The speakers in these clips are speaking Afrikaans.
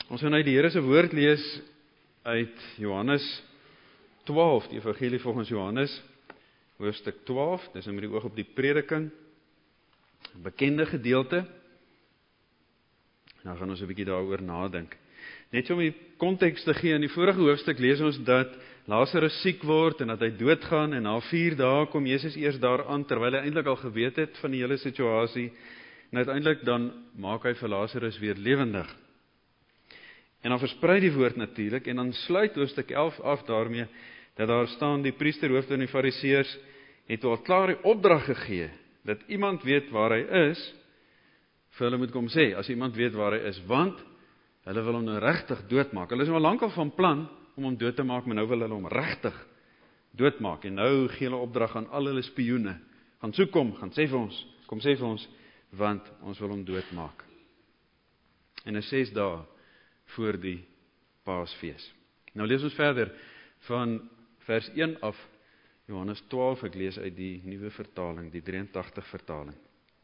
Ons gaan nou die Here se woord lees uit Johannes 12, die Evangelie volgens Johannes, hoofstuk 12, dis nou met die oog op die prediking, bekende gedeelte. Nou gaan ons 'n bietjie daaroor nadink. Net so om die konteks te gee, in die vorige hoofstuk lees ons dat Lazarus siek word en dat hy doodgaan, en na 4 dae kom Jesus eers daaraan, terwyl hy eintlik al geweet het van die hele situasie, en uiteindelik dan maak hy vir Lazarus weer lewendig. En dan versprei die woord natuurlik, en dan sluit hoofstuk 11 af daarmee, dat daar staan, die priesterhoofde en die fariseërs het al klaar die opdrag gegee, dat iemand weet waar hy is, vir hulle moet kom sê, as iemand weet waar hy is, want hulle wil hom nou regtig doodmaak. Hulle is nou al lankal van plan om hom dood te maak, maar nou wil hulle hom regtig doodmaak. En nou gee hulle opdrag aan al hulle spioene, gaan soek hom, gaan sê vir ons, kom sê vir ons, want ons wil hom doodmaak. En 6 dae voor die Paasfees. Nou lees ons verder van vers 1 af, Johannes 12, ek lees uit die nuwe vertaling, die 83 vertaling.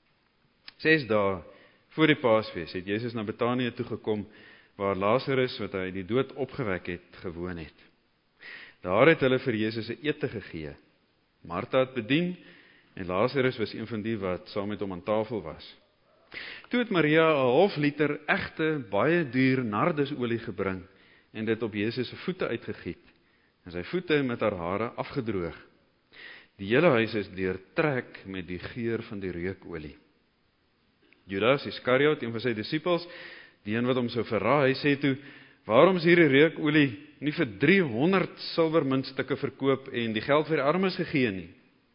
6 dae voor die Paasfees het Jesus na Betanië toe gekom, waar Lazarus, wat hy uit die dood opgewek het, gewoon het. Daar het hulle vir Jesus 'n ete gegee. Martha het bedien, en Lazarus was een van die wat saam met hom aan tafel was. Toe het Maria 'n half liter egte, baie duur nardesolie gebring, en dit op Jesus se voete uitgegiet, en sy voete met haar hare afgedroog. Die hele huis is deurtrek met die geur van die reukolie. Judas Iskariot, een van sy disippels, die een wat hom sou verraai, hy sê toe, waarom is hierdie reukolie nie vir 300 silwermuntstukke verkoop en die geld vir die armes gegee nie?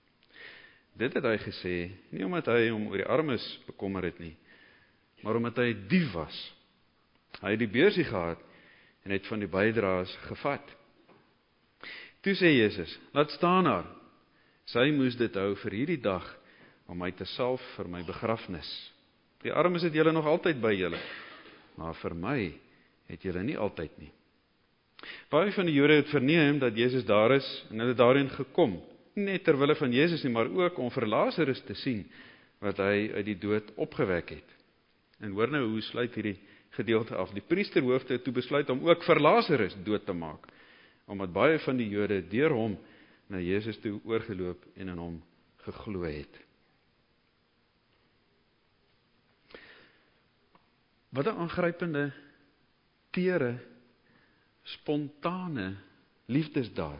Dit het hy gesê, nie omdat hy hom oor die armes bekommer het nie, maar omdat hy dief was. Hy het die beursie gehad en het van die bydraes gevat. Toe sê Jesus, laat staan haar. Sy moes dit hou vir hierdie dag, om my te salf vir my begrafnis. Die armes het julle nog altyd by julle, maar vir my het julle nie altyd nie. Baie van die Jode het verneem dat Jesus daar is, en hulle het daarheen gekom, nie net ter wille van Jesus nie, maar ook om vir Lazarus te sien, wat hy uit die dood opgewek het. En hoor nou hoe sluit hierdie gedeelte af. Die priesterhoofde het toe besluit om ook vir Lazarus dood te maak, omdat baie van die Jode deur hom na Jesus toe oorgeloop en in hom geglo het. Wat 'n aangrypende, tere, spontane liefdesdaad.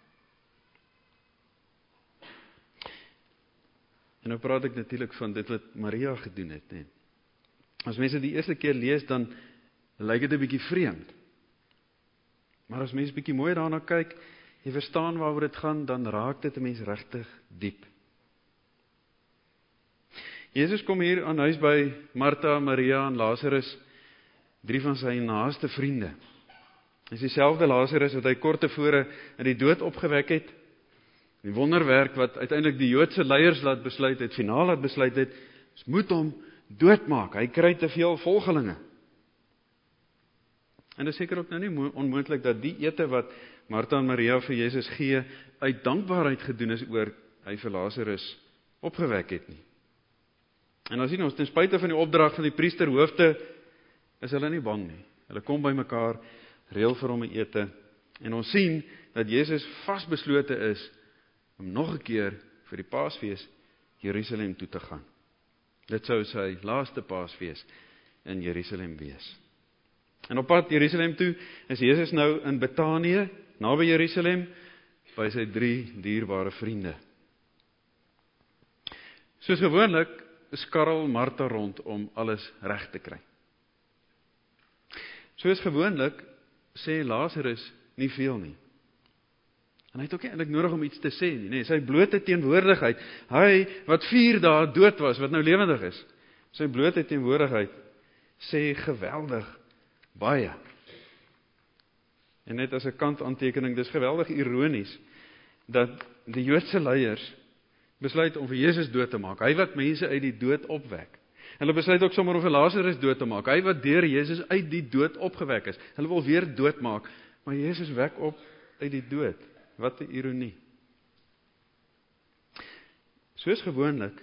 En nou praat ek natuurlik van dit wat Maria gedoen het, nee. As mense die eerste keer lees, dan lyk dit 'n bietjie vreemd. Maar as mense bietjie mooi daarna kyk, jy verstaan waaroor dit gaan, dan raak dit 'n mens regtig diep. Jesus kom hier aan huis by Martha, Maria en Lazarus, 3 van sy naaste vriende. Dis dieselfde Lazarus wat hy kort tevore in die dood opgewek het. Die wonderwerk wat uiteindelik die Joodse leiers laat besluit het, finaal laat besluit het, ons moet hom doodmaak, hy kry te veel volgelinge. En dit is seker ook nou nie onmoontlik dat die ete wat Martha en Maria vir Jesus gee, uit dankbaarheid gedoen is oor hy vir Lazarus opgewek het nie. En dan sien ons, ten spyte van die opdrag van die priesterhoofde, is hulle nie bang nie. Hulle kom by mekaar, reël vir hom 'n ete, en ons sien dat Jesus vasbeslote is om nog 'n keer vir die Paasfees Jerusalem toe te gaan. Dit sou sy laaste Paasfees in Jerusalem wees. En op pad Jerusalem toe is Jesus nou in Betanië, naby Jerusalem, by sy 3 dierbare vriende. Soos gewoonlik skarrel Martha rond om alles reg te kry. Soos gewoonlik sê Lazarus nie veel nie. En hy het ook nie eintlik nodig om iets te sê nie, nee, sy blote teenwoordigheid, hy wat 4 dae dood was, wat nou lewendig is, sy blote teenwoordigheid sê geweldig baie. En net as 'n kantaantekening, dis geweldig ironies, dat die Joodse leiers besluit om vir Jesus dood te maak, hy wat mense uit die dood opwek. Hulle besluit ook sommer om vir Lazarus dood te maak, hy wat deur Jesus uit die dood opgewek is. Hulle wil weer doodmaak, maar Jesus wek op uit die dood. Wat 'n ironie. Soos gewoonlik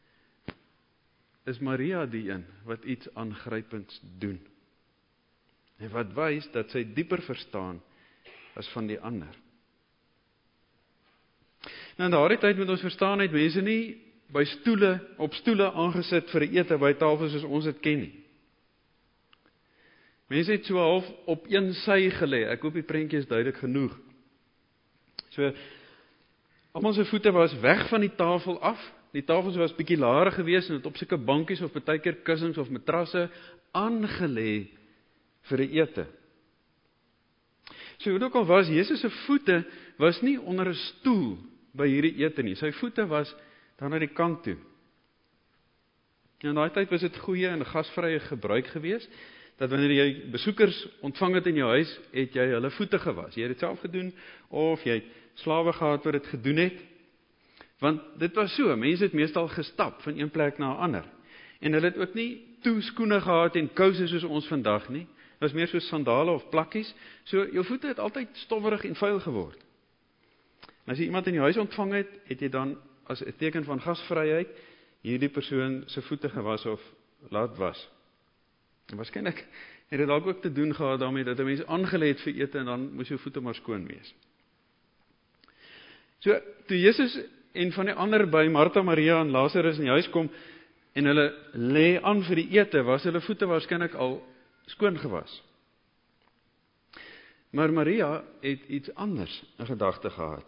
is Maria die een wat iets aangrypends doen. En wat wys dat sy dieper verstaan as van die ander. Nou in daardie tyd moet ons verstaan, het mense nie op stoele aangesit vir 'n ete by tafel soos ons dit ken nie. Mense het so half op een sy gelê. Ek hoop die prentjie is duidelik genoeg. So, almal se voete was weg van die tafel af. Die tafels was bietjie laer gewees en het op sulke bankies of partykeer kussings of matrasse aangelê vir 'n ete. So hoe ook al was, Jesus se voete was nie onder 'n stoel by hierdie ete nie. Sy voete was dan aan die kant toe. En in daai tyd was dit goeie en gasvrye gebruik gewees, dat wanneer jy besoekers ontvang het in jou huis, het jy hulle voete gewas. Jy het dit self gedoen, of jy het slawe gehad wat dit gedoen het. Want dit was so, mense het meestal gestap van een plek na 'n ander. En hulle het ook nie skoene gehad en kouse soos ons vandag nie. Dit was meer soos sandale of plakkies. So jou voete het altyd stowwerig en vuil geword. En as jy iemand in jou huis ontvang het, het jy dan as 'n teken van gasvryheid hierdie persoon se voete gewas of laat was. En waarskynlik het dit dalk ook te doen gehad daarmee dat 'n mens aangelê het vir ete en dan moes jou voete maar skoon wees. So, toe Jesus en van die ander by Martha, Maria en Lazarus in die huis kom en hulle lê aan vir die ete, was hulle voete waarskynlik al skoon gewas. Maar Maria het iets anders in gedagte gehad.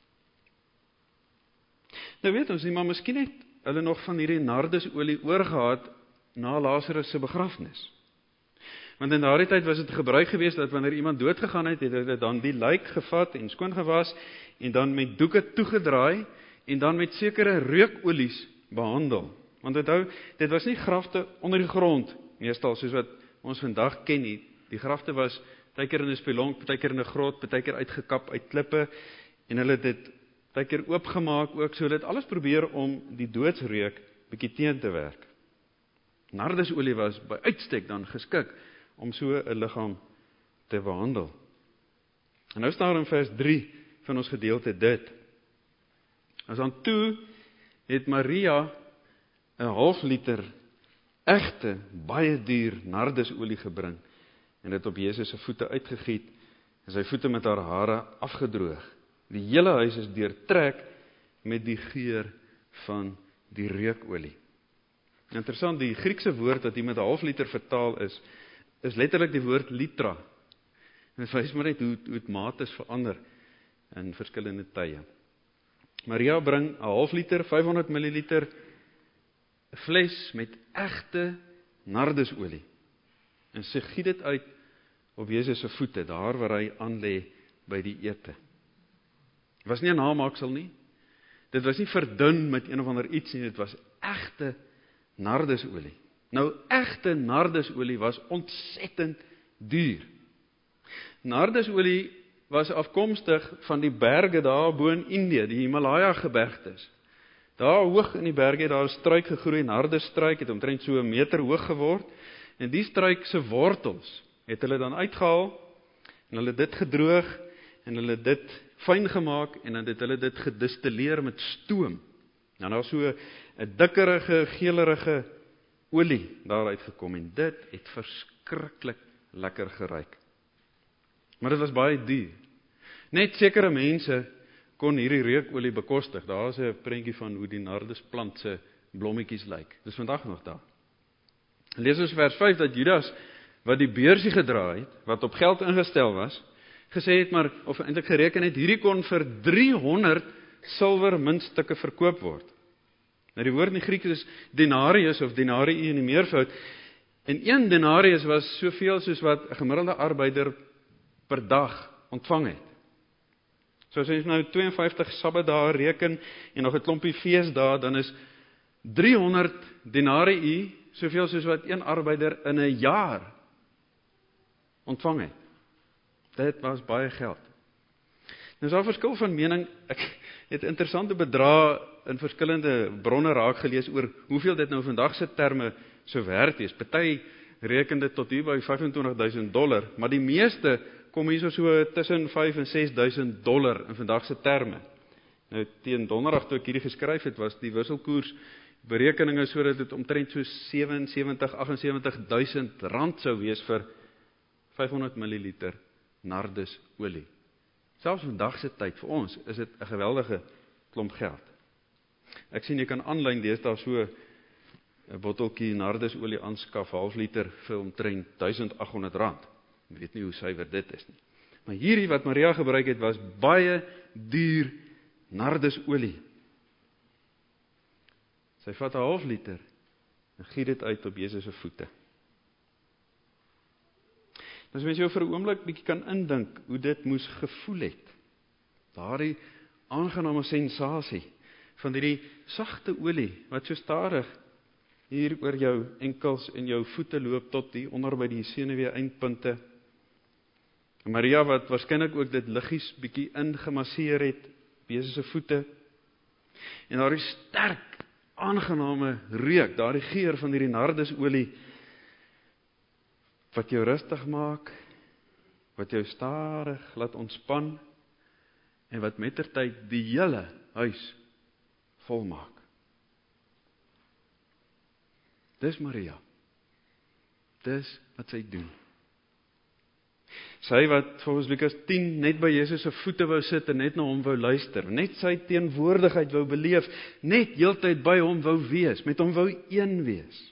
Nou weet ons nie, maar miskien het hulle nog van hierdie nardusolie oorgehad na Lazarus se begrafnis. Want in daardie tyd was dit gebruik geweest dat wanneer iemand doodgegaan het, het hulle dan die lijk gevat en skoon gewas en dan met doeke toegedraai en dan met sekere reukolies behandel. Want onthou, dit was nie grafte onder die grond, meestal soos wat ons vandag ken nie. Die grafte was partykeer in 'n spelonk, partykeer in 'n grot, partykeer uitgekap uit klippe en hulle het dit partykeer oopgemaak ook, so hulle het alles probeer om die doodsreuk bietjie teen te werk. Nardusolie was by uitstek dan geskik om so 'n liggaam te behandel. En nou staan in vers 3 van ons gedeelte dit. As dan toe het Maria 'n half liter egte, baie duur nardusolie gebring en dit op Jesus se voete uitgegiet en sy voete met haar hare afgedroog. Die hele huis is deurtrek met die geur van die reukolie. Interessant, die Griekse woord wat hier met 'n half liter vertaal is letterlik die woord litra. En dit wys maar net hoe het mates verander in verskillende tye. Maria bring 'n half liter, 500 ml, 'n fles met egte nardusolie. En sy giet dit uit op Jesus se voete, daar waar hy aan lê by die ete. Dit was nie 'n namaaksel nie. Dit was nie verdun met een of ander iets nie, dit was egte nardusolie. Nou, egte nardusolie was ontsettend duur. Nardusolie was afkomstig van die berge daar bo in Indië, die Himalaya gebergtes. Daar hoog in die berge het daar 'n struik gegroei, nardusstruik, het omtrent so 1 meter hoog geword, en die struik se wortels het hulle dan uitgehaal, en hulle dit gedroog, en hulle dit fyn gemaak, en dan het hulle dit gedistilleer met stoom. En daar so 'n dikkerige, geelerige olie daaruit gekom, en dit het verskriklik lekker geruik. Maar dit was baie duur. Net sekere mense kon hierdie reukolie bekostig. Daar is 'n prentjie van hoe die nardusplant se blommetjies lyk. Dis vandag nog daar. Lees ons vers 5 dat Judas, wat die beursie gedra het, wat op geld ingestel was, gesê het maar, of eintlik gereken het, hierdie kon vir 300 silwer muntstukke verkoop word. Nou die woord in die Grieks is denarius of denarii in die meervoud. En 1 denarius was soveel soos wat 'n gemiddelde arbeider per dag ontvang het. So as jy nou 52 Sabbatdae reken en nog 'n klompie feesdae, dan is 300 denarii soveel soos wat 1 arbeider in 'n jaar ontvang het. Dit was baie geld. Nou is daar verskil van mening. Ek het interessante bedrae in verskillende bronne raak gelees oor hoeveel dit nou vandag se terme so werd is. Party reken dit tot hier by $25,000, maar die meeste kom hier so tussen $5,000 en $6,000 in vandag se terme. Nou teen donderdag toe ek hierdie geskryf het, was die wisselkoers berekeninge sodat dit omtrent so $77,000, $78,000 sou wees vir 500 milliliter nardusolie. Selfs vandag se tyd vir ons is dit 'n geweldige klomp geld. Ek sien jy kan aanlyn deesdae so 'n botteltjie nardusolie aanskaf, half liter vir omtrent R1800. Ek weet nie hoe suiwer dit is nie. Maar hierdie wat Maria gebruik het, was baie duur nardusolie. Sy vat 'n half liter en giet dit uit op Jesus se voete. As mens jou vir 'n oomblik bietjie kan indink hoe dit moes gevoel het. Daardie aangename sensasie van hierdie sagte olie wat so stadig hier oor jou enkels en jou voete loop tot hier onder by die senuwee eindpunte. En Maria wat waarskynlik ook dit liggies bietjie ingemasseer het op Jesus se voete. En daardie sterk aangename reuk, daardie geur van hierdie nardusolie wat jou rustig maak, wat jou stadig laat ontspan en wat mettertyd die hele huis volmaak. Dis Maria. Dis wat sy doen. Sy wat volgens Lukas 10 net by Jesus se voete wou sit en net na hom wou luister, net sy teenwoordigheid wou beleef, net heeltyd by hom wou wees, met hom wou een wees.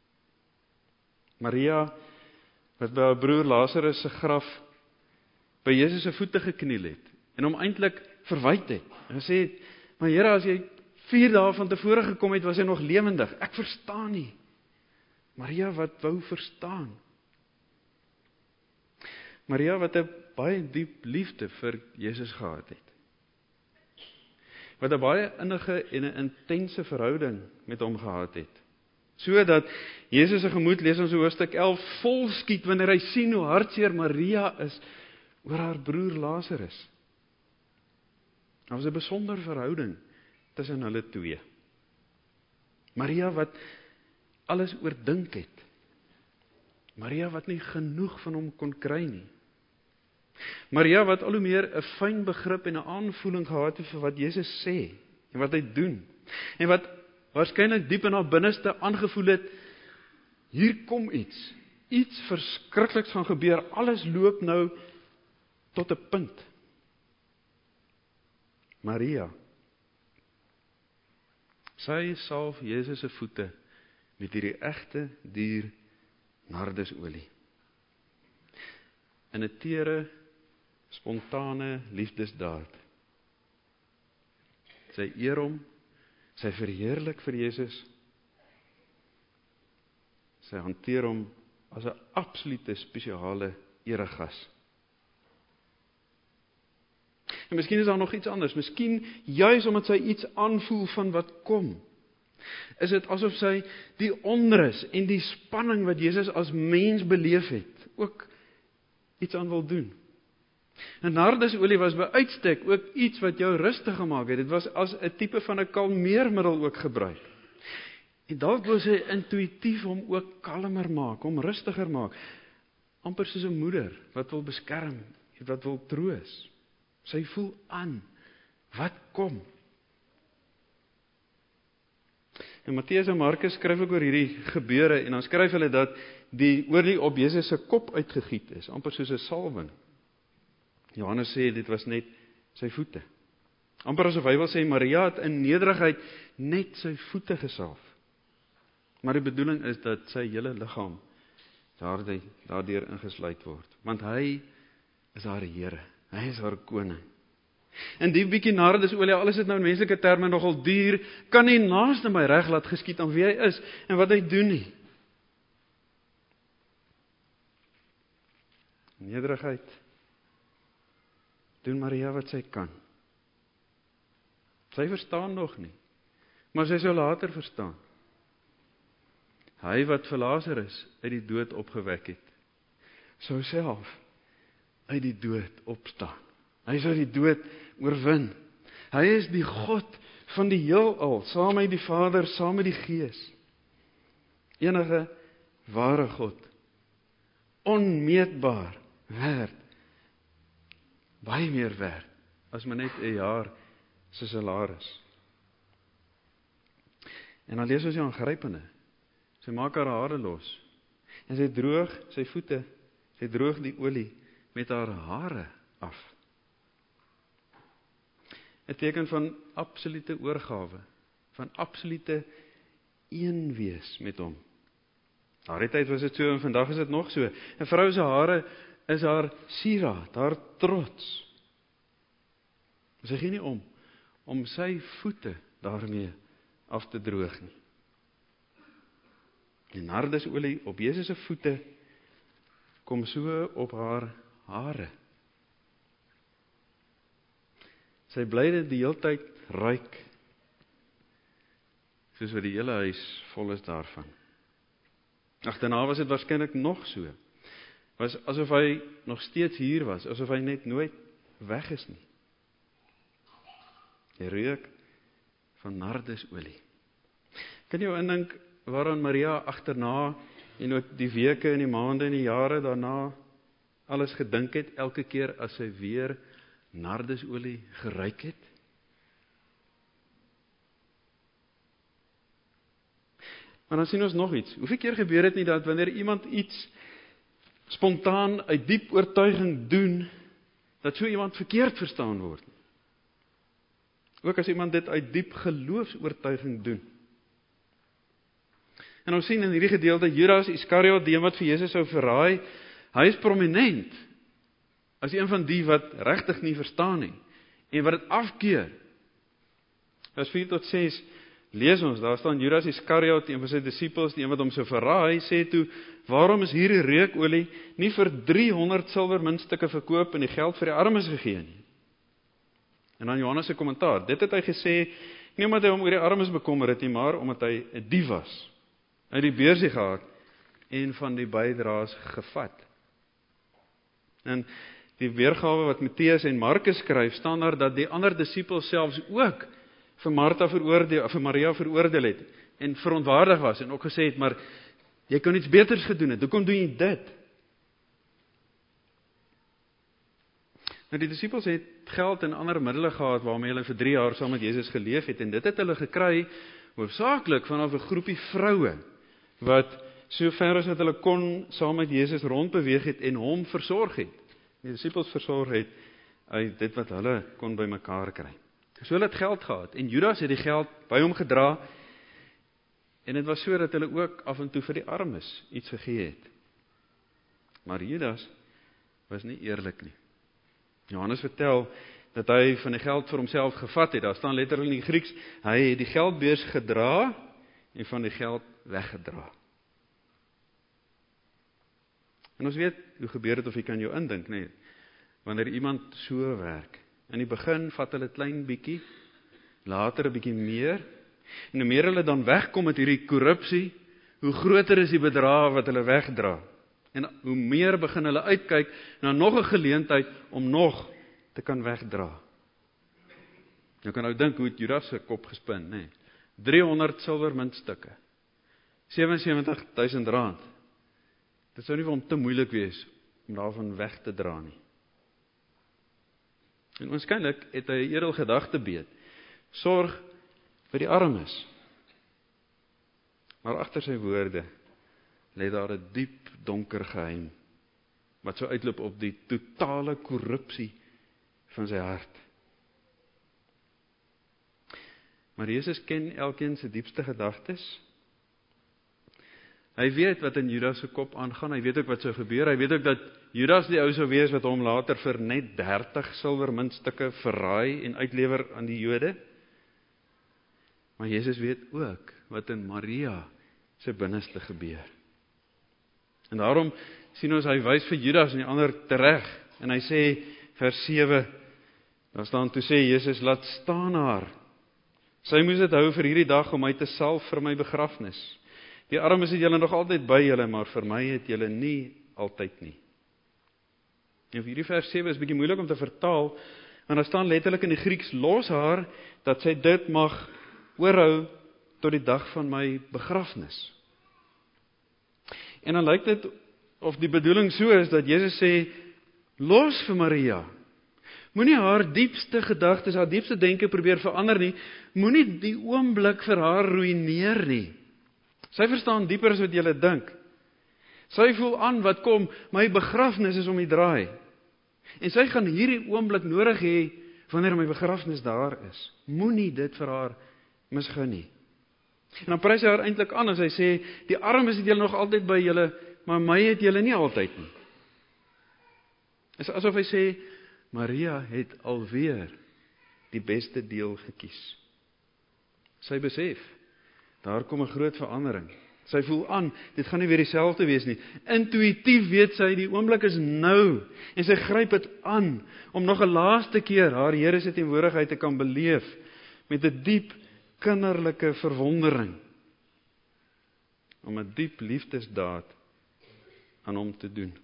Maria wat by haar broer Lazarus se graf by Jesus se voete gekniel het en hom eintlik verwyd het en gesê het, maar Here, as jy 4 dae van tevore gekom het, was hy nog lewendig. Ek verstaan nie. Maria wat wou verstaan. Maria wat 'n baie diep liefde vir Jesus gehad het. Wat 'n baie innige en 'n intense verhouding met hom gehad het. Sodat Jesus se gemoed, lees ons hoofstuk 11, vol skiet wanneer hy sien hoe hartseer Maria is oor haar broer Lazarus. Daar was 'n besondere verhouding tussen hulle twee. Maria wat alles oordink het. Maria wat nie genoeg van hom kon kry nie. Maria wat al hoe meer 'n fyn begrip en 'n aanvoeling gehad het vir wat Jesus sê en wat hy doen. En wat waarskynlik diep in haar binneste aangevoel het, hier kom iets verskrikliks gaan gebeur, alles loop nou tot 'n punt. Maria, sy salf Jesus se voete met hierdie egte duur nardusolie. In 'n tere, spontane liefdesdaad. Sy eer hom, sy verheerlik vir Jesus, sy hanteer hom as 'n absolute spesiale eregas. En miskien is daar nog iets anders, miskien juis omdat sy iets aanvoel van wat kom, is dit asof sy die onrus en die spanning wat Jesus as mens beleef het, ook iets aan wil doen. En nardusolie was by uitstek ook iets wat jou rustig gemaak het. Dit was as 'n tipe van 'n kalmeermiddel ook gebruik. En dalk wil sy intuïtief hom ook kalmer maak, hom rustiger maak. Amper soos 'n moeder wat wil beskerm, wat wil troos. Sy voel aan wat kom. En Matteus en Markus skryf ook oor hierdie gebeure en dan skryf hulle dat die olie op Jesus se kop uitgegiet is, amper soos 'n salwing. Johannes sê dit was net sy voete. Amper asof hy wil sê Maria het in nederigheid net sy voete gesalf. Maar die bedoeling is dat sy hele liggaam daardeur ingesluit word, want hy is haar Here, hy is haar koning. En die bietjie nardusolie, alles is nou in menslike terme nogal duur, kan nie naaste my reg laat geskied aan wie hy is en wat hy doen nie. Nederigheid doen Maria wat sy kan. Sy verstaan nog nie, maar sy sal later verstaan. Hy wat vir Lazarus uit die dood opgewek het, sou self uit die dood opstaan. Hy sou die dood oorwin. Hy is die God van die heelal, saam met die Vader, saam met die Gees. Enige ware God, onmeetbaar werd, baie meer werd, as maar net 'n jaar se salaris. En dan lees ons die aangrypende. Sy maak haar hare los, en sy droog sy voete, Sy droog die olie met haar hare af. 'n teken van absolute oorgawe, van absolute eenwees met hom. Daardie tyd was dit so en vandag is dit nog so. 'n Vrou se hare is haar sieraad, haar trots. Sy gee nie om sy voete daarmee af te droog nie. En nardesolie op Jesus se voete kom so op haar hare. Sy bly dit die hele tyd ruik, soos wat die hele huis vol is daarvan. Agterna was dit waarskynlik nog so. Was asof hy nog steeds hier was, asof hy net nooit weg is nie. Die reuk van nardesolie. Kan jy jou indink waaraan Maria agterna en ook die weke en die maande en die jare daarna alles gedink het, elke keer as sy weer nardesolie geruik het? Maar dan sien ons nog iets. Hoeveel keer gebeur dit nie dat wanneer iemand iets spontaan uit diep oortuiging doen, dat so iemand verkeerd verstaan word? Ook as iemand dit uit diep geloofsoortuiging doen. En ons sien in hierdie gedeelte Judas Iskariot, die een wat vir Jesus sou verraai, hy is prominent as een van die wat regtig nie verstaan nie en wat dit afkeer. Vers 4-6 lees ons, daar staan Judas Iskariot, een van sy disippels, die een wat hom sou verraai, sê toe: "Waarom is hierdie reukolie nie vir 300 silwermuntstukke verkoop en die geld vir die armes gegee nie?" En dan Johannes se kommentaar, dit het hy gesê, nie omdat hy hom oor die armes bekommer het nie, maar omdat hy 'n dief was. Hy het die beursie gehad en van die bydraes gevat. En die weergawe wat Matteus en Markus skryf, staan daar dat die ander disippels selfs ook vir Maria veroordeel het en verontwaardig was en ook gesê het, maar jy kon iets beters gedoen het, hoekom doen jy dit? Nou die disippels het geld en ander middele gehad waarmee hulle vir 3 jaar saam met Jesus geleef het en dit het hulle gekry hoofsaaklik vanaf 'n groepie vroue wat so ver as wat hulle kon saam met Jesus rondbeweeg het en hom versorg het. Die disippels versorg het uit dit wat hulle kon bymekaar kry. So hulle het geld gehad en Judas het die geld by hom gedra en dit was so dat hulle ook af en toe vir die armes iets gegee het. Maar Judas was nie eerlik nie. Johannes vertel dat hy van die geld vir homself gevat het. Daar staan letterlik in die Grieks, hy het die geldbeurs gedra en van die geld weggedra. En ons weet hoe gebeur dit of jy kan jou indink, nee, wanneer iemand so werk. In die begin vat hulle klein bietjie, later 'n bietjie meer, en hoe meer hulle dan wegkom met hierdie korrupsie, hoe groter is die bedrag wat hulle wegdra. En hoe meer begin hulle uitkyk na nog 'n geleentheid om nog te kan wegdra. Jy kan nou dink hoe het Judas se kop gespin, nee. 300 silwermuntstukke. R77,000. Dit sou nie vir hom te moeilik wees om daarvan weg te dra nie. En waarskynlik het hy 'n edel gedagte beet. Sorg vir die armes. Maar agter sy woorde lê daar 'n diep donker geheim wat sou uitloop op die totale korrupsie van sy hart. Maar Jesus ken elkeen se diepste gedagtes. Hy weet wat in Judas se kop aangaan, hy weet ook wat sou gebeur, hy weet ook dat Judas die ou sou wees wat hom later vir net 30 silwermuntstukke verraai en uitlewer aan die Jode. Maar Jesus weet ook wat in Maria se binneste gebeur. En daarom sien ons hy wys vir Judas en die ander tereg en hy sê vers 7, daar staan toe sê Jesus, laat staan haar. Sy moes dit hou vir hierdie dag om my te salf vir my begrafnis. Die armes het julle nog altyd by julle, maar vir my het julle nie altyd nie. En vir hierdie vers 7 is bietjie moeilik om te vertaal, en daar staan letterlik in die Grieks, los haar, dat sy dit mag oorhou tot die dag van my begrafnis. En dan lyk dit of die bedoeling so is, dat Jesus sê, los vir Maria. Moenie haar diepste gedagtes, haar diepste denke probeer verander nie, moenie die oomblik vir haar ruïneer nie. Sy verstaan dieper as wat jy dink. Sy voel aan wat kom, my begrafnis is om die draai. En sy gaan hierdie oomblik nodig hê, wanneer my begrafnis daar is. Moenie dit vir haar misgun nie. En dan prys hy haar eintlik aan, as hy sê, die armes het julle nog altyd by julle, maar my het julle nie altyd nie. Is asof hy sê, Maria het alweer die beste deel gekies. Sy besef, daar kom 'n groot verandering. Sy voel aan, dit gaan nie weer dieselfde wees nie. Intuïtief weet sy, die oomblik is nou, en sy gryp dit aan, om nog 'n laaste keer haar Here se teenwoordigheid te kan beleef, met 'n diep kinderlike verwondering, om 'n diep liefdesdaad aan hom te doen.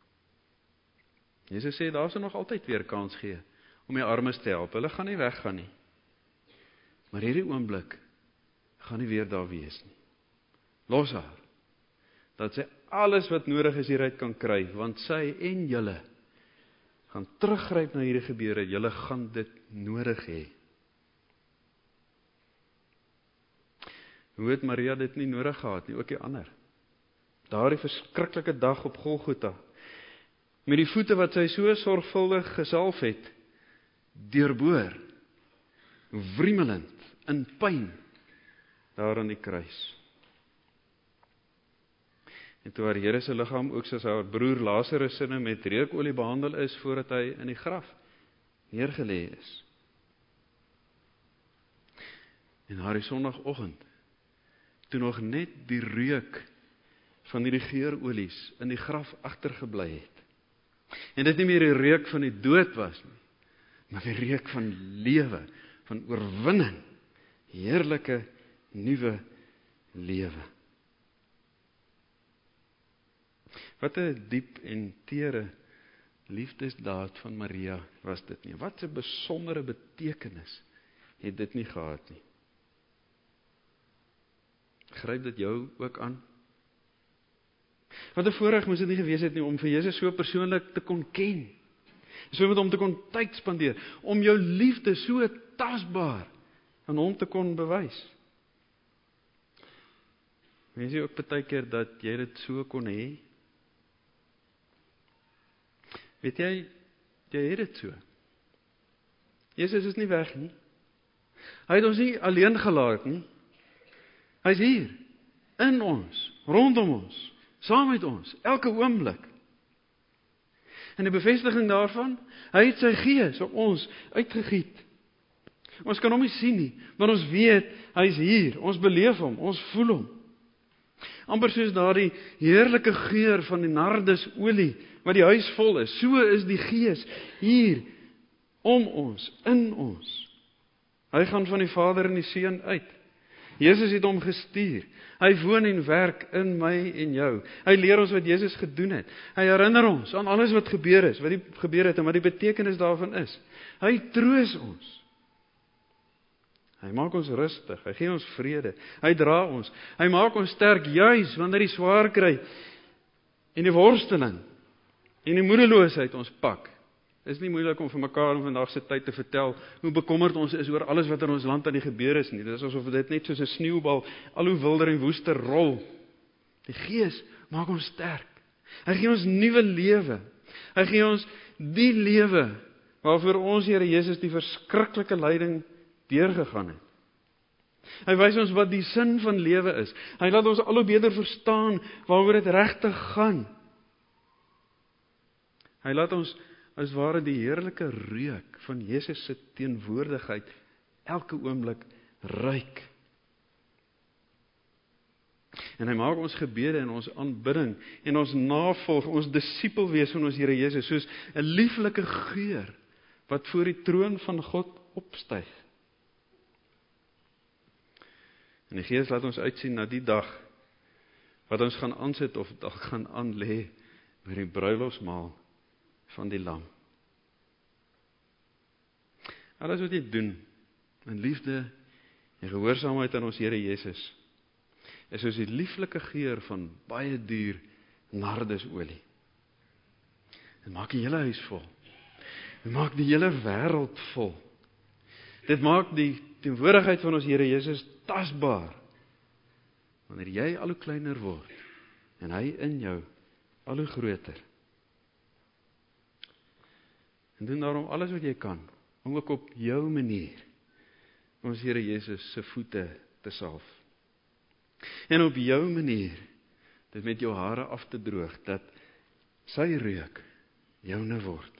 Jesus sê, daar sal nog altyd weer kans gee, om die armes te help, hulle gaan nie weggaan nie. Maar hierdie oomblik, gaan nie weer daar wees nie. Los haar, dat sy alles wat nodig is hieruit kan kry, want sy en julle gaan teruggryp na hierdie gebeure, julle gaan dit nodig hê. Hoe het Maria dit nie nodig gehad nie, ook die ander? Daardie verskriklike dag op Golgotha, met die voete wat sy so sorgvuldig gesalf het, deurboor, wriemelend, in pyn, daar aan die kruis. En toe haar Here se liggaam ook soos haar broer Lazarus sinne met reukolie behandel is, voordat hy in die graf neergelê is. En haar Sondagoggend, toe nog net die reuk van die geurolies in die graf agtergebly het. En dit nie meer die reuk van die dood was nie, maar die reuk van lewe, van oorwinning, heerlike nuwe lewe. Wat 'n diep en tere liefdesdaad van Maria was dit nie. Wat 'n besondere betekenis het dit nie gehad nie. Gryp dit jou ook aan? Wat 'n voorreg moes dit nie gewees het nie, om vir Jesus so persoonlik te kon ken. So met hom te kon tyd spandeer, om jou liefde so tasbaar aan hom te kon bewys. Weet jy ook partykeer dat jy dit so kon hê? Weet jy het dit so. Jesus is nie weg nie. Hy het ons nie alleen gelaat nie. Hy is hier, in ons, rondom ons, saam met ons, elke oomblik. En die bevestiging daarvan, hy het sy gees op ons uitgegiet. Ons kan hom nie sien nie, maar ons weet, hy is hier, ons beleef hom, ons voel hom. Amper soos daardie heerlike geur van die nardesolie, wat die huis vol is, so is die gees hier, om ons, in ons. Hy gaan van die Vader en die Seun uit. Jesus het hom gestuur. Hy woon en werk in my en jou. Hy leer ons wat Jesus gedoen het. Hy herinner ons aan alles wat gebeur is, wat die gebeur het en wat die betekenis daarvan is. Hy troos ons. Hy maak ons rustig, hy gee ons vrede, hy dra ons, hy maak ons sterk juis wanneer die swaar kry en die worsteling en die moedeloosheid ons pak. Is nie moeilik om vir mekaar in vandag se tyd te vertel hoe bekommerd ons is oor alles wat in ons land aan die gebeur is nie. Dit is asof dit net soos 'n sneeubal al hoe wilder en woester rol. Die Gees maak ons sterk. Hy gee ons nuwe lewe. Hy gee ons die lewe waarvoor ons Here Jesus die verskriklike lyding deurgegaan het. Hy wys ons wat die sin van lewe is. Hy laat ons al hoe beter verstaan waaroor dit regtig gaan. Hy laat ons as ware die heerlike reuk van Jesus se teenwoordigheid elke oomblik ruik. En hy maak ons gebede en ons aanbidding en ons navolg, ons disipel wees van ons Here Jesus, soos 'n lieflike geur wat voor die troon van God opstyg. En die Gees laat ons uitsien na die dag wat ons gaan aansit of dalk gaan aanlê by die bruilofsmaal van die Lam. Alles wat jy doen in liefde en gehoorsaamheid aan ons Here Jesus is soos die lieflike geur van baie duur nardesolie. Dit maak die hele huis vol. Dit maak die hele wêreld vol. Dit maak die teenwoordigheid van ons Here Jesus tasbaar. Wanneer jy al hoe kleiner word en hy in jou al hoe groter. En doen daarom alles wat jy kan, om ook op jou manier, ons Here Jesus se voete te salf. En op jou manier, dit met jou hare af te droog, dat sy reuk joune word.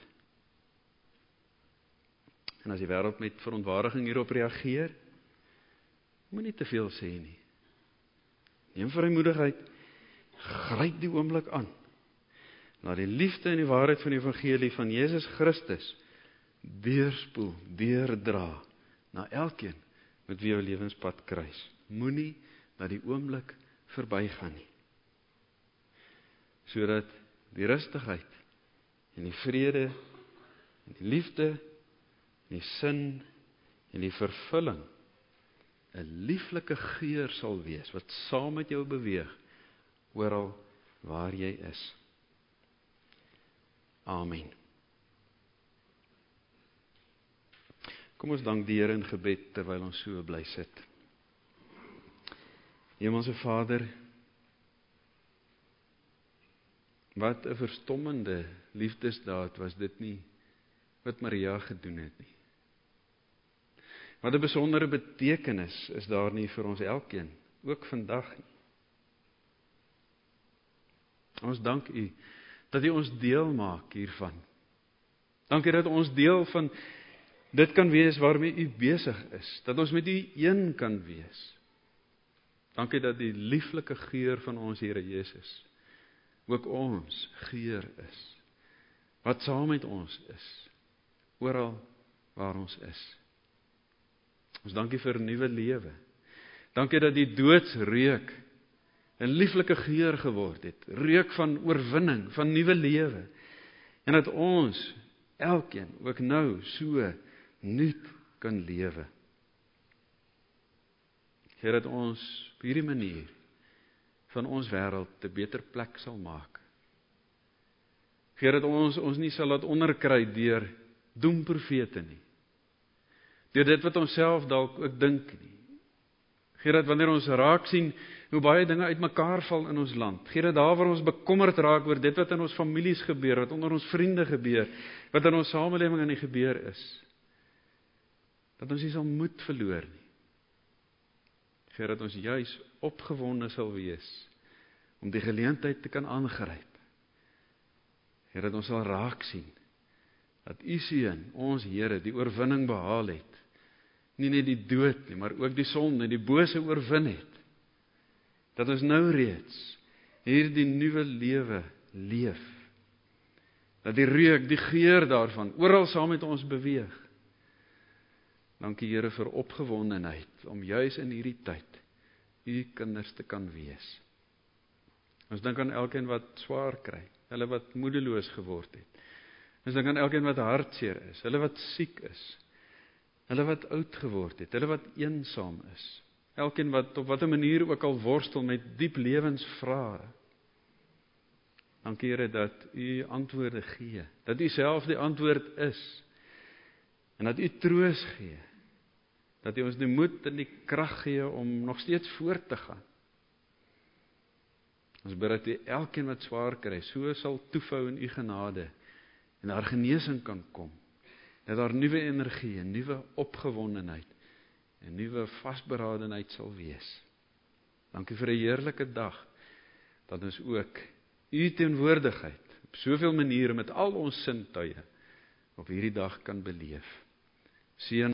En as die wêreld met verontwaardiging hierop reageer, moenie te veel sê nie. Neem vrymoedigheid, gryp die oomblik aan. Laat die liefde en die waarheid van die evangelie van Jesus Christus deurspoel, deurdra na elkeen met wie jou lewenspad kruis. Moenie dat die oomblik verbygaan nie. Sodat die rustigheid en die vrede en die liefde en die sin en die vervulling 'n lieflike geur sal wees wat saam met jou beweeg oral waar jy is. Amen. Kom ons dank die Here in gebed terwyl ons so bly sit. Hemelse Vader, wat 'n verstommende liefdesdaad was dit nie wat Maria gedoen het nie. Wat 'n besondere betekenis is daar nie vir ons elkeen, ook vandag nie. Ons dank U dat U ons deel maak hiervan. Dankie dat ons deel van dit kan wees waarmee U besig is, dat ons met U een kan wees. Dankie dat die lieflike geur van ons Here Jesus ook ons geur is, wat saam met ons is, oral waar ons is. Ons dankie vir 'n nuwe lewe. Dankie dat die doodsreuk 'n lieflike geur geword het, reuk van oorwinning, van nuwe lewe, en dat ons elkeen ook nou so nuut kan lewe. Here, dat ons op hierdie manier van ons wêreld 'n beter plek sal maak. Here, dat ons nie sal laat onderkry deur doemprofete nie, deur dit wat ons self dalk ook dink nie. Here, dat wanneer ons raak sien hoe baie dinge uitmekaar val in ons land, Here, daar waar ons bekommerd raak oor dit wat in ons families gebeur, wat onder ons vriende gebeur, wat in ons samelewing aan die gebeur is, dat ons nie sal moed verloor nie. Here, dat ons juis opgewonde sal wees om die geleentheid te kan aangryp. Here, dat ons sal raak sien dat U Seun, ons Here, die oorwinning behaal het. Nie net die dood nie, maar ook die sonde en die bose oorwin het. Dat ons nou reeds hierdie nuwe lewe leef. Dat die reuk, die geur daarvan oral saam met ons beweeg. Dankie Here vir opgewondenheid om juis in hierdie tyd U kinders te kan wees. Ons dink aan elkeen wat swaar kry, hulle wat moedeloos geword het. Ons dink aan elkeen wat hartseer is, hulle wat siek is, hulle wat oud geword het, hulle wat eensaam is. Elkeen wat op watter manier ook al worstel met diep lewensvrae. Dankie Here dat U antwoorde gee, dat U self die antwoord is, en dat U troos gee, dat U ons die moed en die krag gee om nog steeds voort te gaan. Ons bid dat U elkeen wat swaar kry, so sal toevou in U genade, en daar genesing kan kom, dat daar nuwe energie, en nuwe opgewondenheid, en nuwe vasberadenheid sal wees. Dankie vir 'n heerlike dag, dat ons ook U teenwoordigheid, op soveel maniere met al ons sintuie, op hierdie dag kan beleef. Seën